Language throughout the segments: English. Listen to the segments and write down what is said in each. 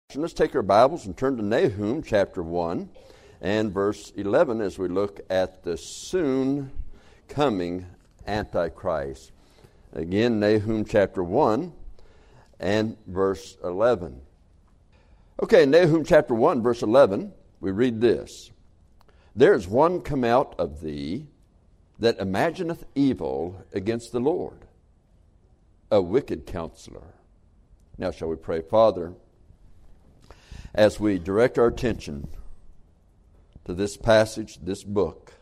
Let's take our Bibles and turn to Nahum chapter 1 and verse 11 as we look at the soon coming Antichrist. Again, Nahum chapter 1 and verse 11. Okay, Nahum chapter 1, verse 11, we read this. There is one come out of thee that imagineth evil against the Lord, a wicked counselor. Now shall we pray. Father, as we direct our attention to this passage, this book,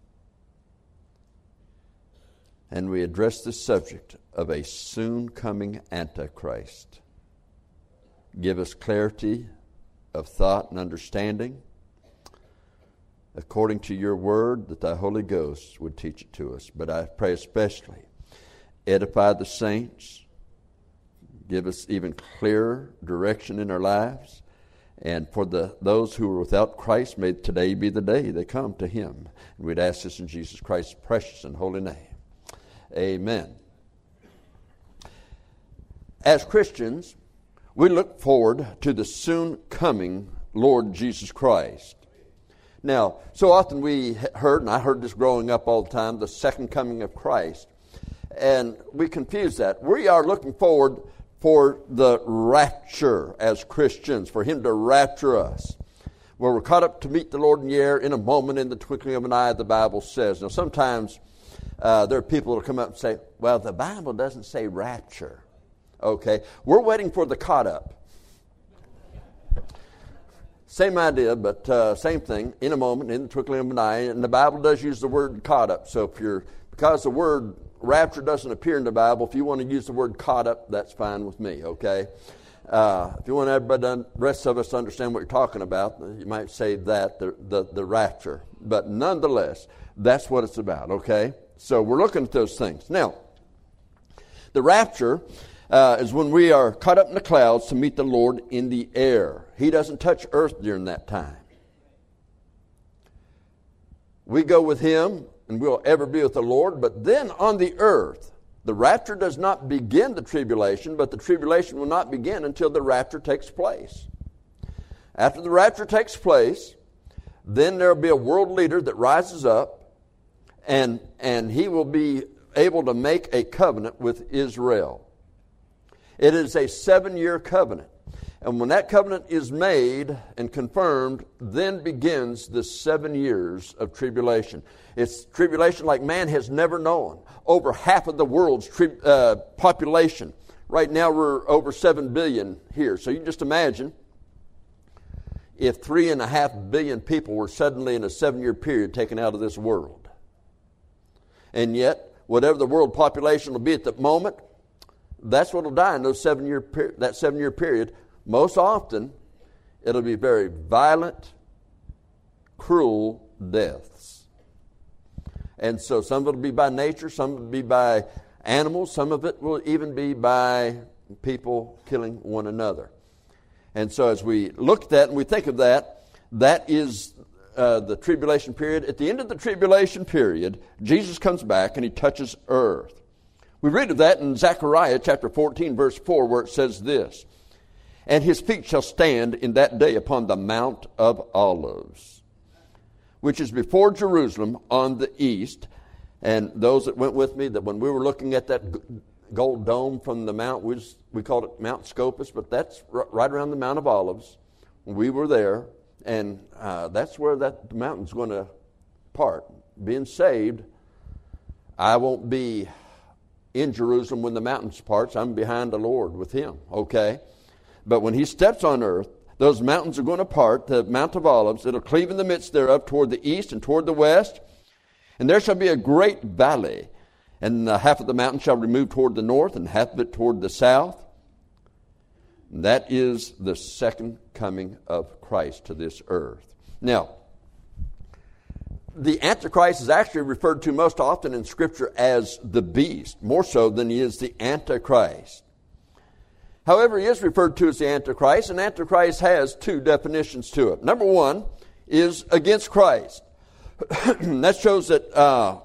and we address the subject of a soon coming Antichrist, give us clarity of thought and understanding according to your word, that thy Holy Ghost would teach it to us. But I pray especially, edify the saints, give us even clearer direction in our lives. And for those who are without Christ, may today be the day they come to Him. And we'd ask this in Jesus Christ's precious and holy name. Amen. As Christians, we look forward to the soon coming Lord Jesus Christ. Now, so often we heard, and I heard this growing up all the time, the second coming of Christ. And we confuse that. We are looking forward for the rapture as Christians, for Him to rapture us, where we're caught up to meet the Lord in the air in a moment, in the twinkling of an eye, the Bible says. Now, sometimes there are people that will come up and say, well, the Bible doesn't say rapture. Okay, we're waiting for the caught up. Same idea, but same thing, in a moment, in the twinkling of an eye, and the Bible does use the word caught up. So because the word rapture doesn't appear in the Bible, if you want to use the word caught up, that's fine with me, okay? If you want everybody, the rest of us to understand what you're talking about, you might say that, the rapture. But nonetheless, that's what it's about, okay? So we're looking at those things. Now, the rapture is when we are caught up in the clouds to meet the Lord in the air. He doesn't touch earth during that time. We go with Him, and we'll ever be with the Lord. But then on the earth, the rapture does not begin the tribulation, but the tribulation will not begin until the rapture takes place. After the rapture takes place, then there will be a world leader that rises up, and he will be able to make a covenant with Israel. It is a 7-year covenant. And when that covenant is made and confirmed, then begins the 7 years of tribulation. It's tribulation like man has never known. Over half of the world's population. Right now we're over 7 billion here. So you can just imagine if 3.5 billion people were suddenly in a 7-year period taken out of this world. And yet, whatever the world population will be at the moment, that's what will die in that 7-year period. Most often, it'll be very violent, cruel deaths. And so some of it will be by nature, some of it will be by animals, some of it will even be by people killing one another. And so as we look at that and we think of that, that is the tribulation period. At the end of the tribulation period, Jesus comes back and He touches earth. We read of that in Zechariah chapter 14, verse 4, where it says this, and His feet shall stand in that day upon the Mount of Olives, which is before Jerusalem on the east. And those that went with me, that when we were looking at that gold dome from the mount, we called it Mount Scopus, but that's right around the Mount of Olives. We were there, and that's where that mountain's going to part. Being saved, I won't be in Jerusalem when the mountains parts. I'm behind the Lord with Him, okay? But when He steps on earth, those mountains are going to part, the Mount of Olives. It'll cleave in the midst thereof toward the east and toward the west. And there shall be a great valley. And half of the mountain shall remove toward the north and half of it toward the south. And that is the second coming of Christ to this earth. Now, the Antichrist is actually referred to most often in Scripture as the beast, more so than he is the Antichrist. However, he is referred to as the Antichrist, and Antichrist has two definitions to it. Number one is against Christ. That shows that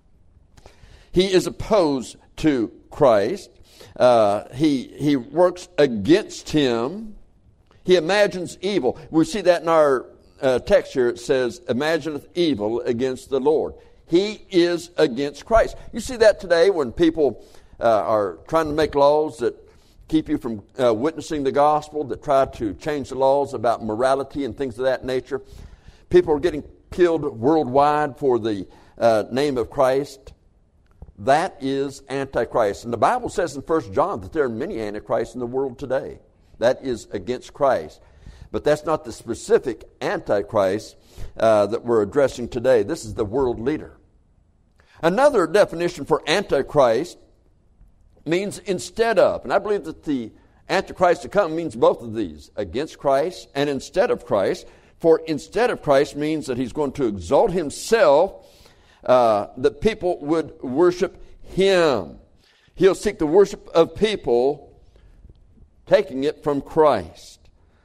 he is opposed to Christ. He works against Him. He imagines evil. We see that in our text here. It says, imagineth evil against the Lord. He is against Christ. You see that today when people are trying to make laws that keep you from witnessing the gospel, that try to change the laws about morality and things of that nature. People are getting killed worldwide for the name of Christ. That is Antichrist. And the Bible says in 1 John that there are many Antichrists in the world today. That is against Christ. But that's not the specific Antichrist that we're addressing today. This is the world leader. Another definition for Antichrist means instead of. And I believe that the Antichrist to come means both of these, against Christ and instead of Christ. For instead of Christ means that he's going to exalt himself, that people would worship him. He'll seek the worship of people, taking it from Christ.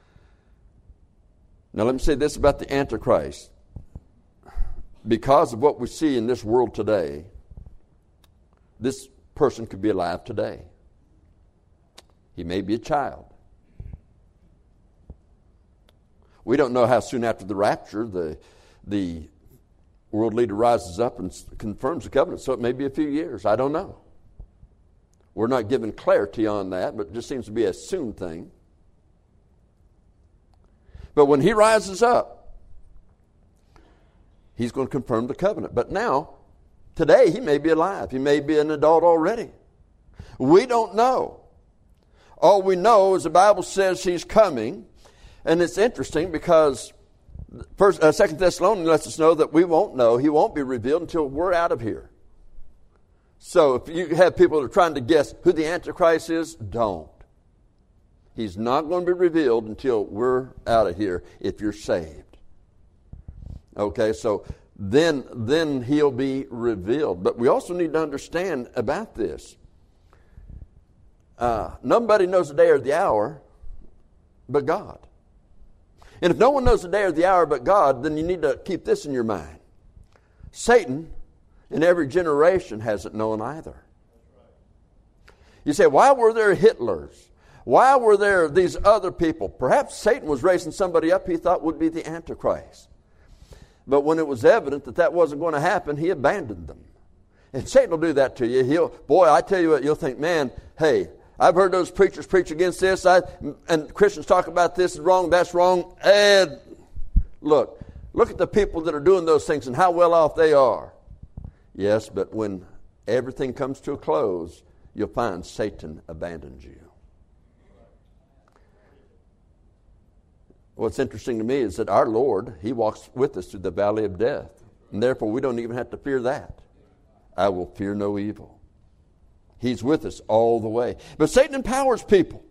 Now let me say this about the Antichrist. Because of what we see in this world today, this person could be alive today. He may be a child. We don't know how soon after the rapture the world leader rises up and confirms the covenant, so it may be a few years. I don't know. We're not given clarity on that, but it just seems to be a soon thing. But when he rises up, he's going to confirm the covenant. But now, today, he may be alive. He may be an adult already. We don't know. All we know is the Bible says he's coming. And it's interesting because 2 Thessalonians lets us know that we won't know. He won't be revealed until we're out of here. So if you have people that are trying to guess who the Antichrist is, don't. He's not going to be revealed until we're out of here if you're saved. Okay, so then he'll be revealed. But we also need to understand about this. Nobody knows the day or the hour but God. And if no one knows the day or the hour but God, then you need to keep this in your mind. Satan, in every generation, hasn't known either. You say, why were there Hitlers? Why were there these other people? Perhaps Satan was raising somebody up he thought would be the Antichrist. But when it was evident that that wasn't going to happen, he abandoned them. And Satan will do that to you. I tell you what, you'll think, man, hey, I've heard those preachers preach against this, and Christians talk about this is wrong, that's wrong. And look at the people that are doing those things and how well off they are. Yes, but when everything comes to a close, you'll find Satan abandons you. What's interesting to me is that our Lord, he walks with us through the valley of death. And therefore, we don't even have to fear that. I will fear no evil. He's with us all the way. But Satan empowers people.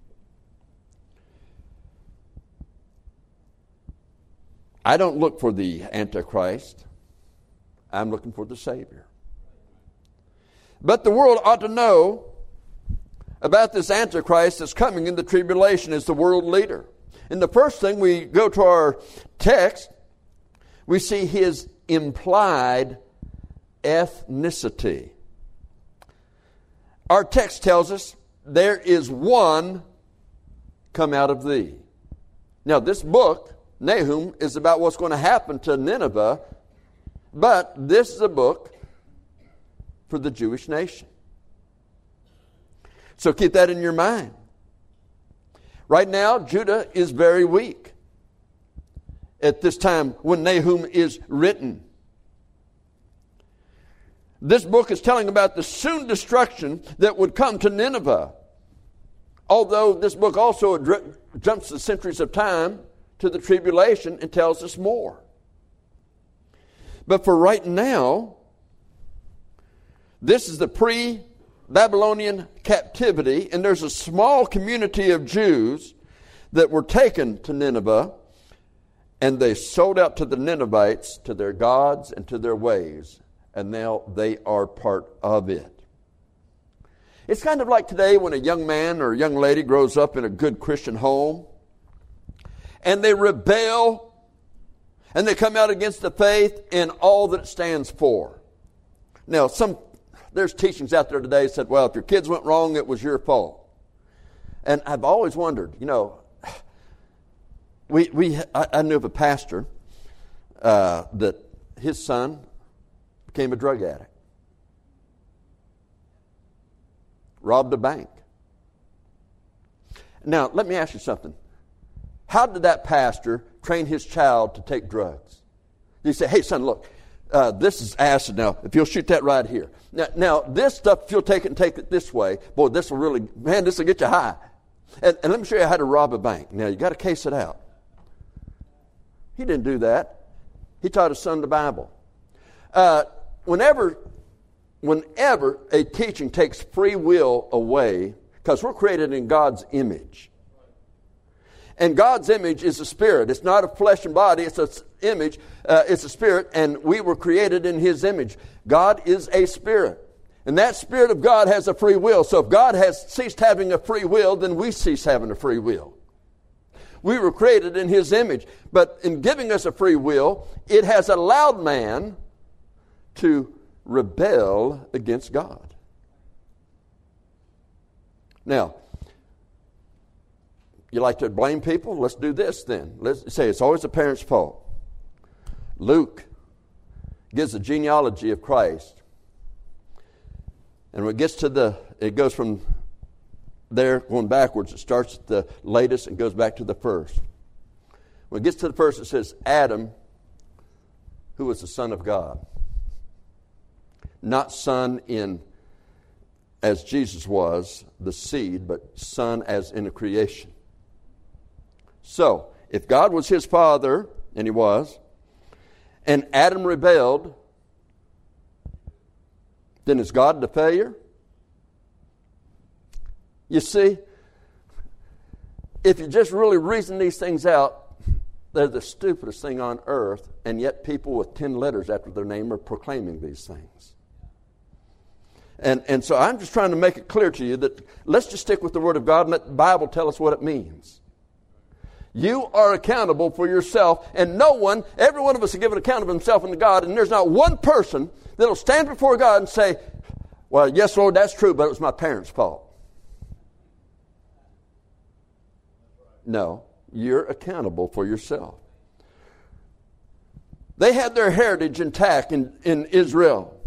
I don't look for the Antichrist. I'm looking for the Savior. But the world ought to know about this Antichrist that's coming in the tribulation as the world leader. And the first thing, we go to our text, we see his implied ethnicity. Our text tells us, there is one come out of thee. Now, this book, Nahum, is about what's going to happen to Nineveh, but this is a book for the Jewish nation. So keep that in your mind. Right now, Judah is very weak at this time when Nahum is written. This book is telling about the soon destruction that would come to Nineveh. Although this book also jumps the centuries of time to the tribulation and tells us more. But for right now, this is the pre-Babylonian captivity, and there's a small community of Jews that were taken to Nineveh, and they sold out to the Ninevites, to their gods and to their ways. And now they are part of it. It's kind of like today when a young man or a young lady grows up in a good Christian home and they rebel and they come out against the faith and all that it stands for. Now, there's teachings out there today that said, well, if your kids went wrong, it was your fault. And I've always wondered, I knew of a pastor that his son became a drug addict. Robbed a bank. Now, let me ask you something. How did that pastor train his child to take drugs? Did he say, hey, son, look, this is acid now. If you'll shoot that right here. Now, this stuff, if you'll take it and take it this way, boy, this will get you high. And let me show you how to rob a bank. Now, you got to case it out. He didn't do that. He taught his son the Bible. Whenever a teaching takes free will away, because we're created in God's image. And God's image is a spirit. It's not a flesh and body. It's an image. It's a spirit, and we were created in His image. God is a spirit. And that Spirit of God has a free will. So if God has ceased having a free will, then we cease having a free will. We were created in His image. But in giving us a free will, it has allowed man to rebel against God. Now, you like to blame people? Let's do this then. Let's say it's always the parents' fault. Luke gives the genealogy of Christ. And when it gets to it goes from there going backwards. It starts at the latest and goes back to the first. When it gets to the first, it says Adam, who was the son of God. Not son in, as Jesus was, the seed, but son as in a creation. So, if God was his father, and he was, and Adam rebelled, then is God the failure? You see, if you just really reason these things out, they're the stupidest thing on earth, and yet people with 10 letters after their name are proclaiming these things. And so I'm just trying to make it clear to you that let's just stick with the Word of God and let the Bible tell us what it means. You are accountable for yourself, and every one of us is given account of himself and to God, and there's not one person that will stand before God and say, well, yes, Lord, that's true, but it was my parents' fault. No, you're accountable for yourself. They had their heritage intact in Israel,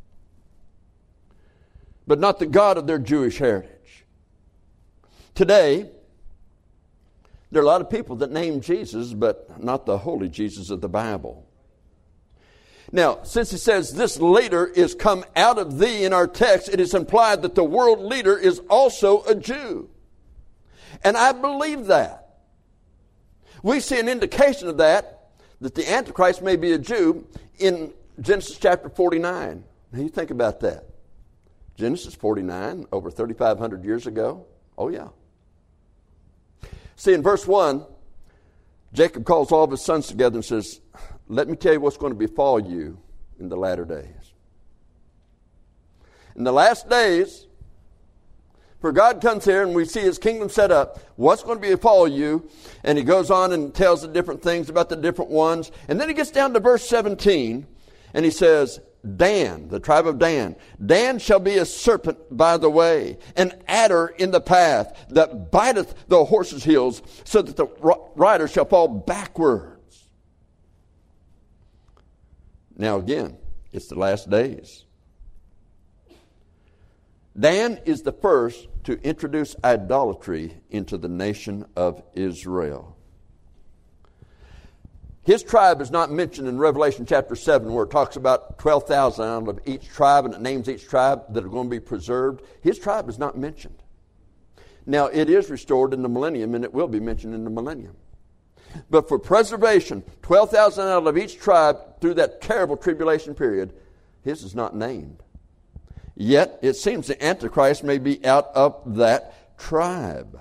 but not the God of their Jewish heritage. Today, there are a lot of people that name Jesus, but not the holy Jesus of the Bible. Now, since it says this leader is come out of thee in our text, it is implied that the world leader is also a Jew. And I believe that. We see an indication of that the Antichrist may be a Jew in Genesis chapter 49. Now you think about that. Genesis 49, over 3,500 years ago. Oh yeah. See, in verse 1, Jacob calls all of his sons together and says, let me tell you what's going to befall you in the latter days. In the last days, for God comes here and we see his kingdom set up, what's going to befall you? And he goes on and tells the different things about the different ones. And then he gets down to verse 17 and he says, Dan, the tribe of Dan. Dan shall be a serpent by the way, an adder in the path that biteth the horse's heels, so that the rider shall fall backwards. Now again, it's the last days. Dan is the first to introduce idolatry into the nation of Israel. His tribe is not mentioned in Revelation chapter 7, where it talks about 12,000 out of each tribe, and it names each tribe that are going to be preserved. His tribe is not mentioned. Now, it is restored in the millennium, and it will be mentioned in the millennium. But for preservation, 12,000 out of each tribe through that terrible tribulation period, his is not named. Yet, it seems the Antichrist may be out of that tribe.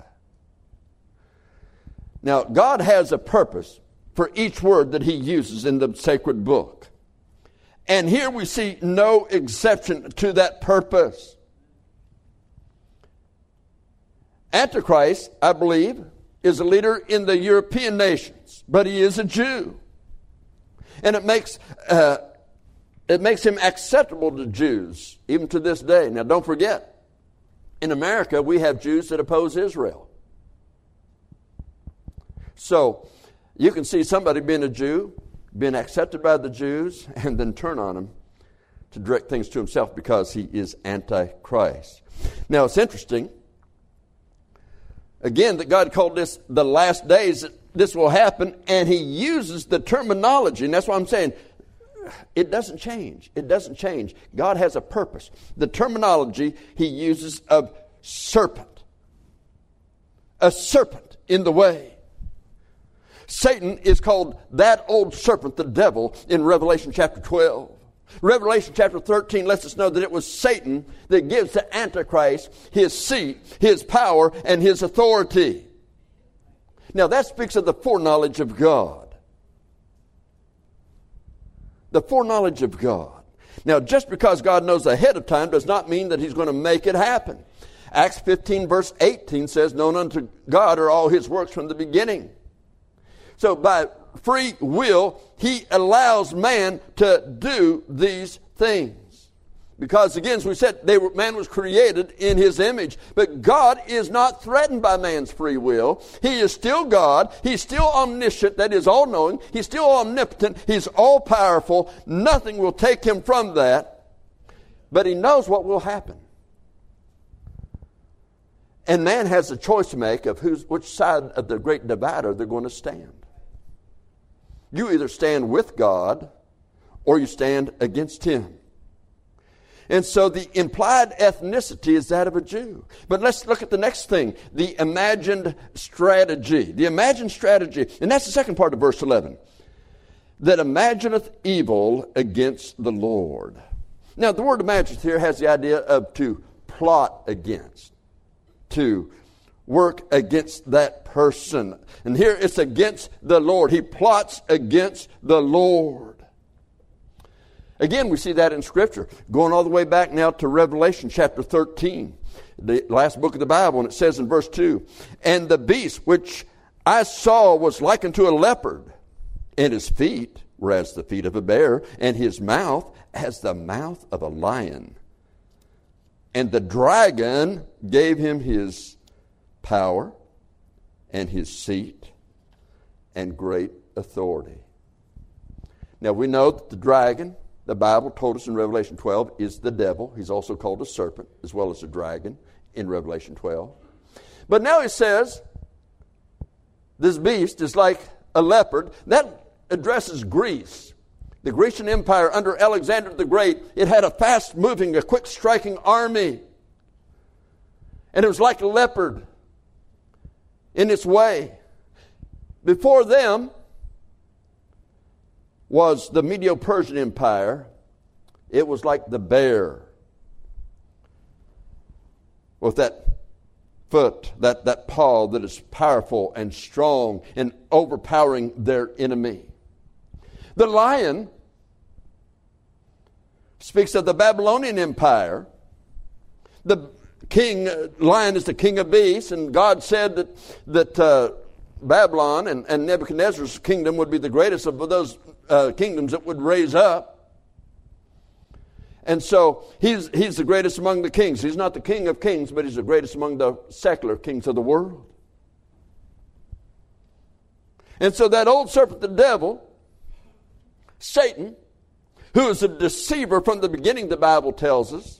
Now, God has a purpose for each word that he uses in the sacred book. And here we see no exception to that purpose. Antichrist, I believe, is a leader in the European nations, but he is a Jew. And it makes him acceptable to Jews, even to this day. Now, don't forget, in America, we have Jews that oppose Israel. So, You can see somebody being a Jew, being accepted by the Jews, and then turn on him to direct things to himself because he is Antichrist. Now, it's interesting, again, that God called this the last days, that this will happen, and he uses the terminology, and that's why I'm saying it doesn't change. It doesn't change. God has a purpose. The terminology he uses of serpent. A serpent in the way. Satan is called that old serpent, the devil, in Revelation chapter 12. Revelation chapter 13 lets us know that it was Satan that gives to Antichrist his seat, his power, and his authority. Now that speaks of the foreknowledge of God. The foreknowledge of God. Now just because God knows ahead of time does not mean that he's going to make it happen. Acts 15 verse 18 says, known unto God are all his works from the beginning. So by free will, he allows man to do these things. Because again, as we said, man was created in his image. But God is not threatened by man's free will. He is still God. He's still omniscient, that is all-knowing. He's still omnipotent. He's all-powerful. Nothing will take him from that. But he knows what will happen. And man has a choice to make of which side of the great divider they're going to stand. You either stand with God or you stand against him. And so the implied ethnicity is that of a Jew. But let's look at the next thing, the imagined strategy. The imagined strategy, and that's the second part of verse 11. That imagineth evil against the Lord. Now the word imagineth here has the idea of to plot against, to work against that person. And here it's against the Lord. He plots against the Lord. Again, we see that in Scripture. Going all the way back now to Revelation chapter 13, the last book of the Bible, and it says in verse 2, and the beast which I saw was like unto a leopard, and his feet were as the feet of a bear, and his mouth as the mouth of a lion. And the dragon gave him his power and his seat and great authority. Now we know that the dragon, the Bible told us in Revelation 12, is the devil. He's also called a serpent as well as a dragon in Revelation 12. But now he says this beast is like a leopard. That addresses Greece. The Grecian Empire under Alexander the Great, it had a fast-moving, a quick-striking army. And it was like a leopard in its way. Before them was the Medo-Persian Empire. It was like the bear with that foot, that paw that is powerful and strong and overpowering their enemy. The lion speaks of the Babylonian Empire. The lion is the king of beasts, and God said that Babylon and Nebuchadnezzar's kingdom would be the greatest of those kingdoms that would raise up. And so he's the greatest among the kings. He's not the king of kings, but he's the greatest among the secular kings of the world. And so that old serpent, the devil, Satan, who is a deceiver from the beginning, the Bible tells us.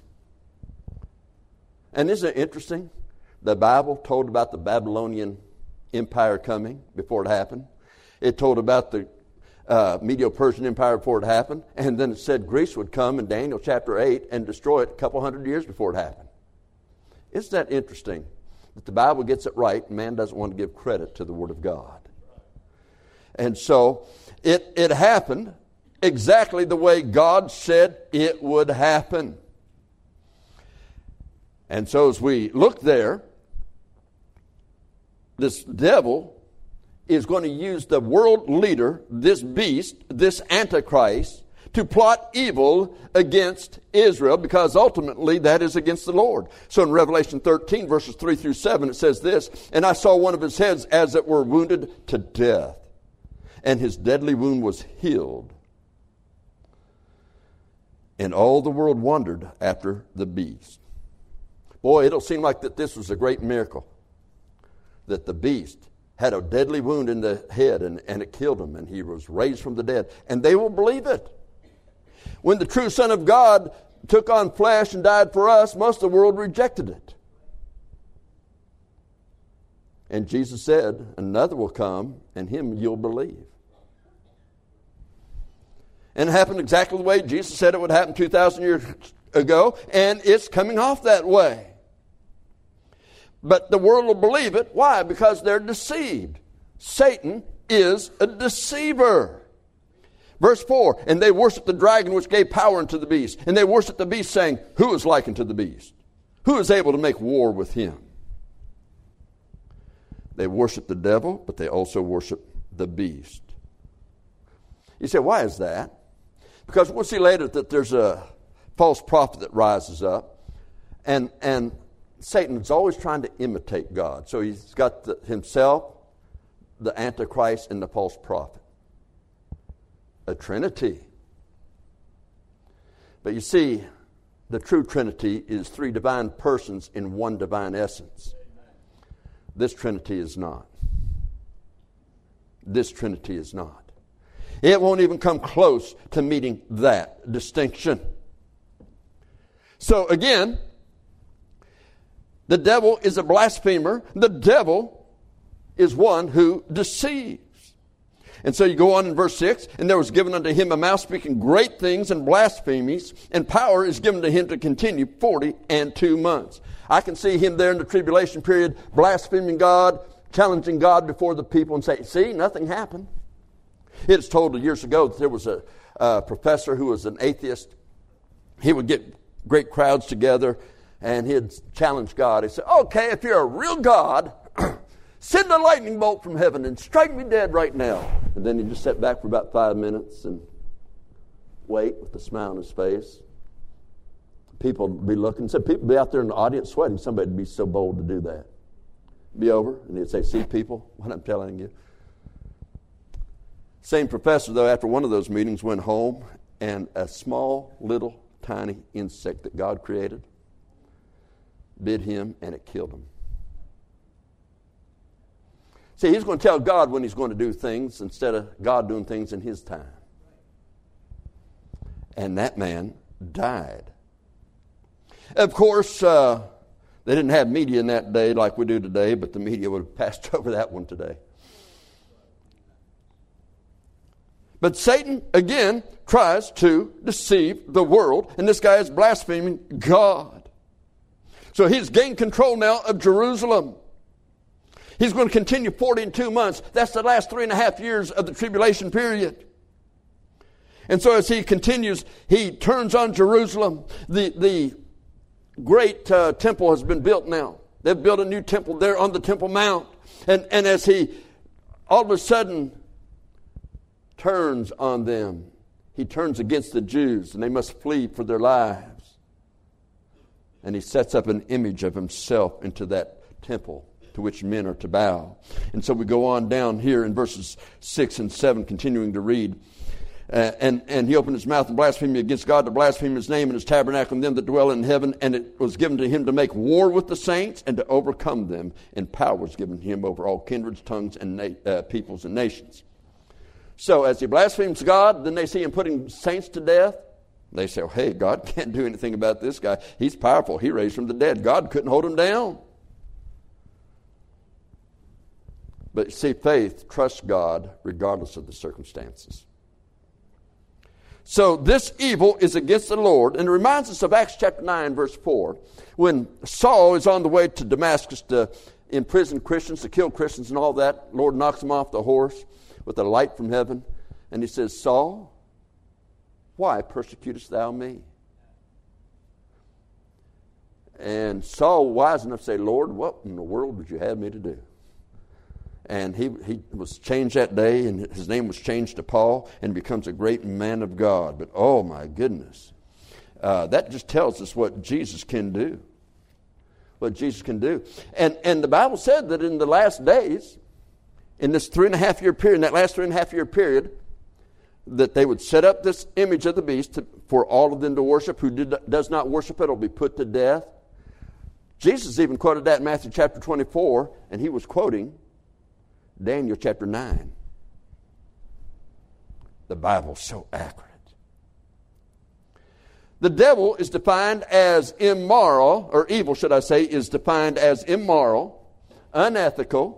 And isn't it interesting? The Bible told about the Babylonian Empire coming before it happened. It told about the Medo-Persian Empire before it happened. And then it said Greece would come in Daniel chapter 8 and destroy it a couple hundred years before it happened. Isn't that interesting? That the Bible gets it right and man doesn't want to give credit to the Word of God. And so it happened exactly the way God said it would happen. And so as we look there, this devil is going to use the world leader, this beast, this Antichrist, to plot evil against Israel, because ultimately that is against the Lord. So in Revelation 13, verses 3 through 7, it says this, and I saw one of his heads as it were wounded to death, and his deadly wound was healed. And all the world wondered after the beast. Boy, it'll seem like that this was a great miracle, that the beast had a deadly wound in the head, and it killed him, and he was raised from the dead. And they will believe it. When the true Son of God took on flesh and died for us, most of the world rejected it. And Jesus said, another will come, and him you'll believe. And it happened exactly the way Jesus said it would happen 2,000 years ago, and it's coming off that way. But the world will believe it. Why? Because they're deceived. Satan is a deceiver. Verse 4, and they worshiped the dragon which gave power unto the beast. And they worshiped the beast, saying, who is like unto the beast? Who is able to make war with him? They worship the devil, but they also worship the beast. You say, why is that? Because we'll see later that there's a false prophet that rises up. And Satan is always trying to imitate God. So he's got himself, the Antichrist, and the false prophet. A trinity. But you see, the true Trinity is three divine persons in one divine essence. This Trinity is not. This Trinity is not. It won't even come close to meeting that distinction. So again, the devil is a blasphemer. The devil is one who deceives. And so you go on in verse 6, and there was given unto him a mouth speaking great things and blasphemies, and power is given to him to continue 42 months. I can see him there in the tribulation period, blaspheming God, challenging God before the people, and say, see, nothing happened. It is told years ago that there was a professor who was an atheist. He would get great crowds together, and he'd challenge God. He'd say, okay, if you're a real God, send a lightning bolt from heaven and strike me dead right now. And then he'd just sit back for about 5 minutes and wait with a smile on his face. People would be looking. So people would be out there in the audience sweating. Somebody would be so bold to do that. Be over, and he'd say, see, people, what I'm telling you. Same professor, though, after one of those meetings went home, and a small, little, tiny insect that God created bit him, and it killed him. See, he's going to tell God when he's going to do things instead of God doing things in his time. And that man died. Of course, they didn't have media in that day like we do today, but the media would have passed over that one today. But Satan, again, tries to deceive the world, and this guy is blaspheming God. So he's gained control now of Jerusalem. He's going to continue 42 months. That's the last 3.5 years of the tribulation period. And so as he continues, he turns on Jerusalem. The great temple has been built now. They've built a new temple there on the Temple Mount. And as he all of a sudden turns on them, he turns against the Jews, and they must flee for their lives. And he sets up an image of himself into that temple to which men are to bow. And so we go on down here in verses 6 and 7, continuing to read. And he opened his mouth and blasphemed against God, to blaspheme his name and his tabernacle and them that dwell in heaven. And it was given to him to make war with the saints and to overcome them. And power was given to him over all kindreds, tongues, and peoples and nations. So as he blasphemes God, then they see him putting saints to death. They say, oh, hey, God can't do anything about this guy. He's powerful. He raised from the dead. God couldn't hold him down. But see, faith trusts God regardless of the circumstances. So this evil is against the Lord. And it reminds us of Acts chapter 9, verse 4. When Saul is on the way to Damascus to imprison Christians, to kill Christians and all that, the Lord knocks him off the horse with a light from heaven. And he says, Saul, why persecutest thou me? And Saul, wise enough to say, Lord, what in the world would you have me to do? And he was changed that day, and his name was changed to Paul, and becomes a great man of God. But oh my goodness, that just tells us what Jesus can do. What Jesus can do. And the Bible said that in the last days, in this 3.5 year period, in that last 3.5 year period, that they would set up this image of the beast for all of them to worship. Who does not worship it will be put to death. Jesus even quoted that in Matthew chapter 24, and he was quoting Daniel chapter 9. The Bible's so accurate. The devil is defined as immoral, or evil, should I say, is defined as immoral, unethical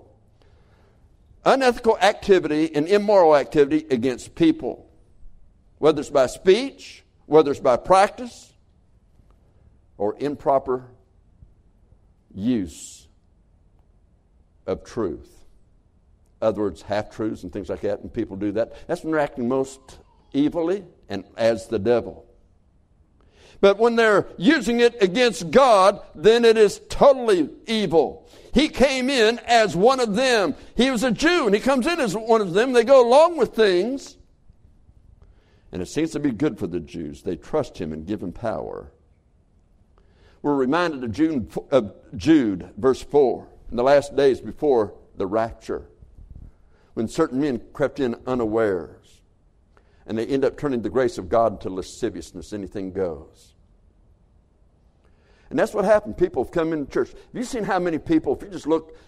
activity and immoral activity against people, whether it's by speech, whether it's by practice, or improper use of truth. In other words, half-truths and things like that, and people do that. That's when they're acting most evilly and as the devil. But when they're using it against God, then it is totally evil. He came in as one of them. He was a Jew, and he comes in as one of them. They go along with things. And it seems to be good for the Jews. They trust him and give him power. We're reminded of Jude, verse 4, in the last days before the rapture, when certain men crept in unawares, and they end up turning the grace of God into lasciviousness. Anything goes. And that's what happened. People have come into church. Have you seen how many people, if you just look,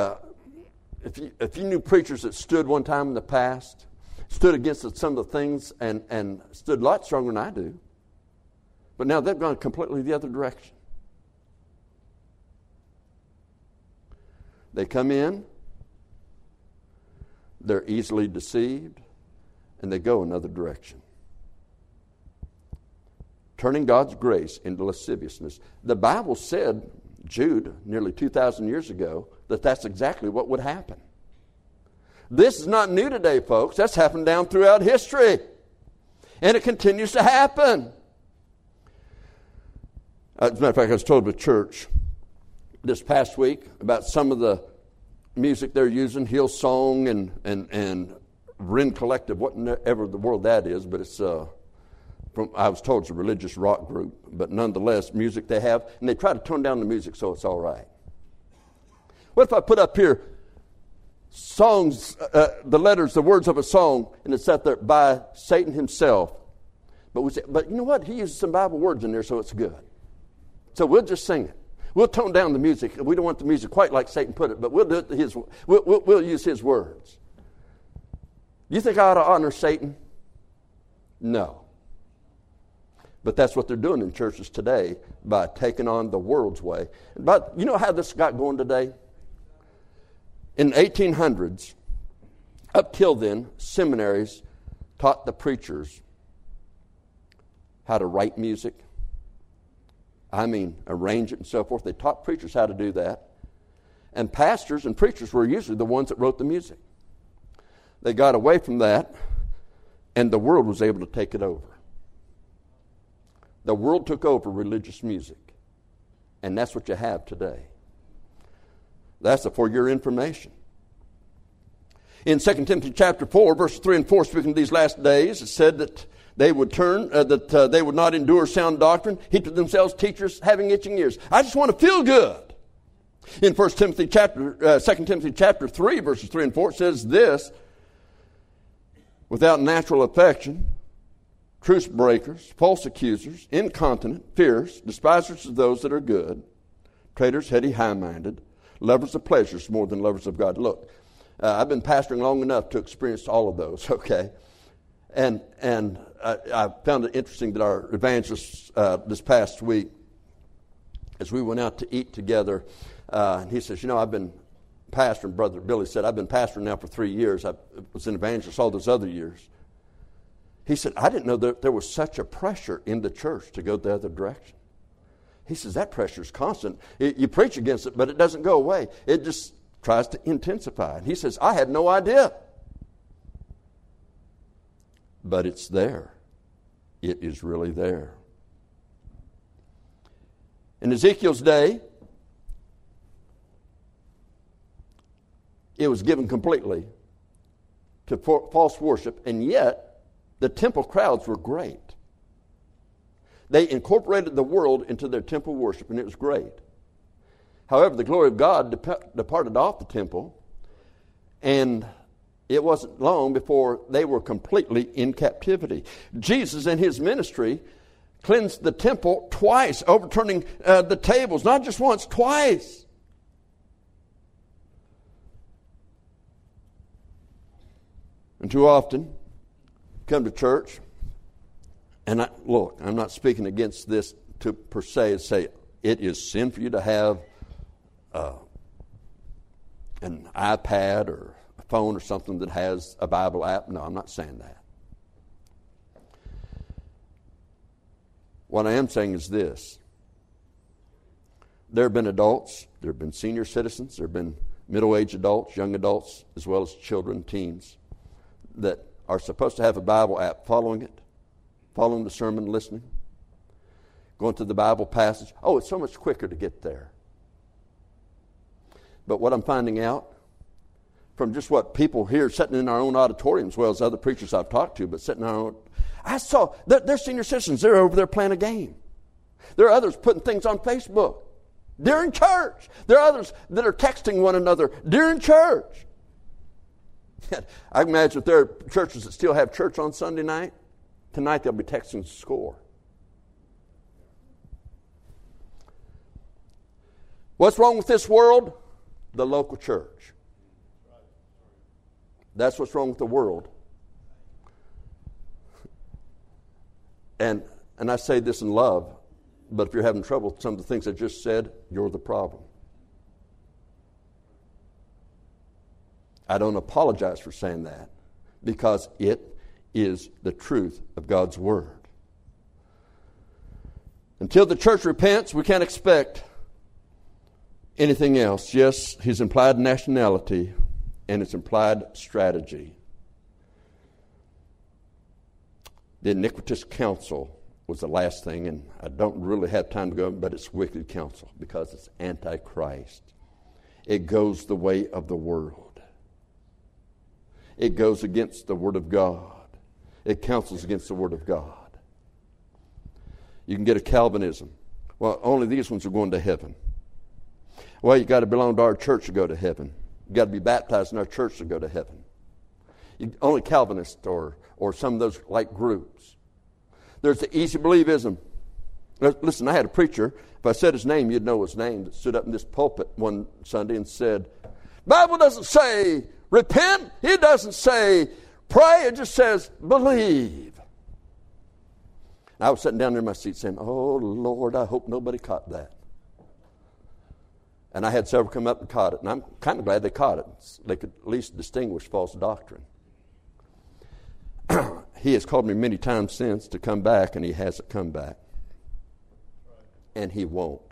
if you knew preachers that stood one time in the past, stood against some of the things and stood a lot stronger than I do, but now they've gone completely the other direction. They come in, they're easily deceived, and they go another direction. Turning God's grace into lasciviousness. The Bible said, Jude, nearly 2,000 years ago, that that's exactly what would happen. This is not new today, folks. That's happened down throughout history. And it continues to happen. As a matter of fact, I was told at church this past week about some of the music they're using, Hillsong and Ren Collective, whatever the world that is, but it's I was told it's a religious rock group, but nonetheless, music they have, and they try to tone down the music so it's all right. What if I put up here songs, the letters, the words of a song, and it's out there by Satan himself? But we say, but you know what? He uses some Bible words in there, so it's good. So we'll just sing it. We'll tone down the music. We don't want the music quite like Satan put it, but we'll do it we'll use his words. You think I ought to honor Satan? No. But that's what they're doing in churches today by taking on the world's way. But you know how this got going today? In the 1800s, up till then, seminaries taught the preachers how to write music. Arrange it and so forth. They taught preachers how to do that. And pastors and preachers were usually the ones that wrote the music. They got away from that, and the world was able to take it over. The world took over religious music, and that's what you have today. That's for your information. In 2 Timothy chapter 4, verses 3 and 4, speaking of these last days, it said that they would they would not endure sound doctrine, heap to themselves teachers having itching ears. I just want to feel good. In 2 Timothy chapter 3, verses 3 and 4, it says this: without natural affection, truce breakers, false accusers, incontinent, fierce, despisers of those that are good, traitors, heady, high-minded, lovers of pleasures more than lovers of God. Look, I've been pastoring long enough to experience all of those, okay? And I found it interesting that our evangelist this past week, as we went out to eat together, and he says, I've been pastoring, Brother Billy said, I've been pastoring now for 3 years. I was an evangelist all those other years. He said, I didn't know that there was such a pressure in the church to go the other direction. He says, that pressure is constant. You preach against it, but it doesn't go away. It just tries to intensify. And he says, I had no idea. But it's there. It is really there. In Ezekiel's day, it was given completely to false worship, and yet the temple crowds were great. They incorporated the world into their temple worship, and it was great. However, the glory of God departed off the temple, and it wasn't long before they were completely in captivity. Jesus in his ministry cleansed the temple twice, overturning the tables, not just once, twice. And too often, come to church, and I'm not speaking against this to per se say it is sin for you to have an iPad or a phone or something that has a Bible app. No, I'm not saying that. What I am saying is this. There have been adults, there have been senior citizens, there have been middle-aged adults, young adults, as well as children, teens, that are supposed to have a Bible app, following it, following the sermon, listening, going to the Bible passage. Oh, it's so much quicker to get there. But what I'm finding out from just what people here sitting in our own auditorium, as well as other preachers I've talked to, but sitting in our own, I saw, they're senior citizens, they're over there playing a game. There are others putting things on Facebook during church. There are others that are texting one another during church. I imagine if there are churches that still have church on Sunday night, tonight they'll be texting score. What's wrong with this world? The local church. That's what's wrong with the world. And I say this in love, but if you're having trouble with some of the things I just said, you're the problem. I don't apologize for saying that, because it is the truth of God's Word. Until the church repents, we can't expect anything else. Yes, his implied nationality and its implied strategy. The iniquitous counsel was the last thing, and I don't really have time to go, but it's wicked counsel because it's antichrist. It goes the way of the world. It goes against the Word of God. It counsels against the Word of God. You can get a Calvinism. Well, only these ones are going to heaven. Well, you got to belong to our church to go to heaven. You got to be baptized in our church to go to heaven. Only Calvinists or some of those like groups. There's the easy believism. Listen, I had a preacher, if I said his name, you'd know his name, that stood up in this pulpit one Sunday and said, Bible doesn't say repent, it doesn't say pray, it just says believe. And I was sitting down there in my seat saying, oh Lord, I hope nobody caught that. And I had several come up and caught it, and I'm kind of glad they caught it. They could at least distinguish false doctrine. He has called me many times since to come back, and he hasn't come back. And he won't.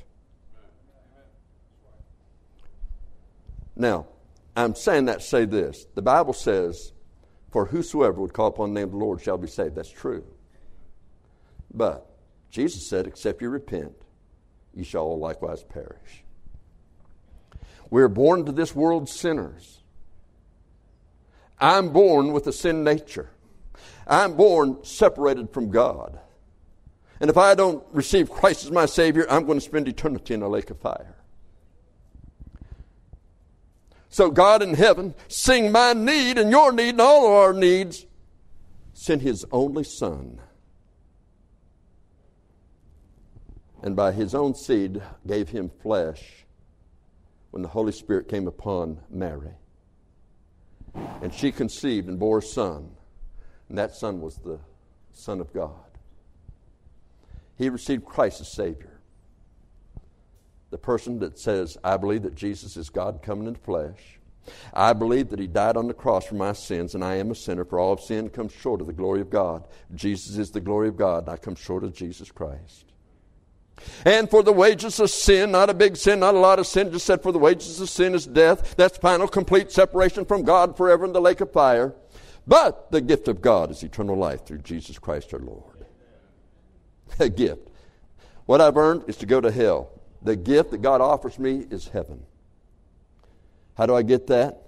Now, I'm saying that to say this. The Bible says, for whosoever would call upon the name of the Lord shall be saved. That's true. But Jesus said, except you repent, ye shall all likewise perish. We're born to this world sinners. I'm born with a sin nature. I'm born separated from God. And if I don't receive Christ as my Savior, I'm going to spend eternity in a lake of fire. So God in heaven, seeing my need and your need and all of our needs, sent His only Son. And by His own seed gave Him flesh when the Holy Spirit came upon Mary. And she conceived and bore a son. And that son was the Son of God. He received Christ as Savior. The person that says, I believe that Jesus is God coming in the flesh. I believe that He died on the cross for my sins, and I am a sinner, for all of sin comes short of the glory of God. Jesus is the glory of God, and I come short of Jesus Christ. And for the wages of sin, not a big sin, not a lot of sin, just said for the wages of sin is death. That's final, complete separation from God forever in the lake of fire. But the gift of God is eternal life through Jesus Christ our Lord. A gift. What I've earned is to go to hell. The gift that God offers me is heaven. How do I get that?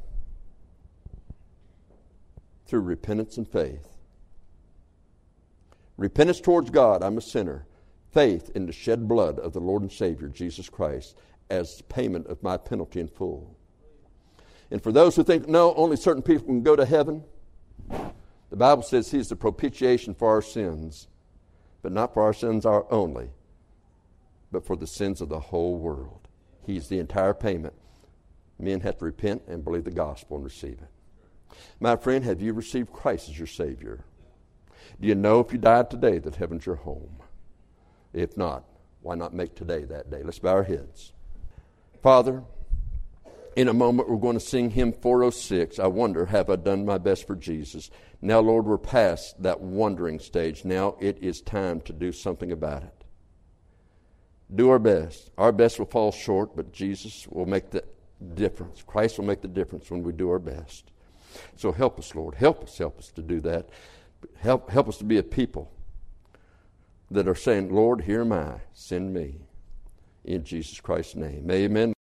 Through repentance and faith. Repentance towards God, I'm a sinner. Faith in the shed blood of the Lord and Savior, Jesus Christ, as payment of my penalty in full. And for those who think, no, only certain people can go to heaven, the Bible says He's the propitiation for our sins, but not for our sins only, but for the sins of the whole world. He's the entire payment. Men have to repent and believe the gospel and receive it. My friend, have you received Christ as your Savior? Do you know if you died today that heaven's your home? If not, why not make today that day? Let's bow our heads. Father, in a moment we're going to sing hymn 406, I wonder, have I done my best for Jesus? Now, Lord, we're past that wondering stage. Now it is time to do something about it. Do our best. Our best will fall short, but Jesus will make the difference. Christ will make the difference when we do our best. So help us, Lord. Help us to do that. Help us to be a people that are saying, Lord, here am I. Send me. In Jesus Christ's name. Amen.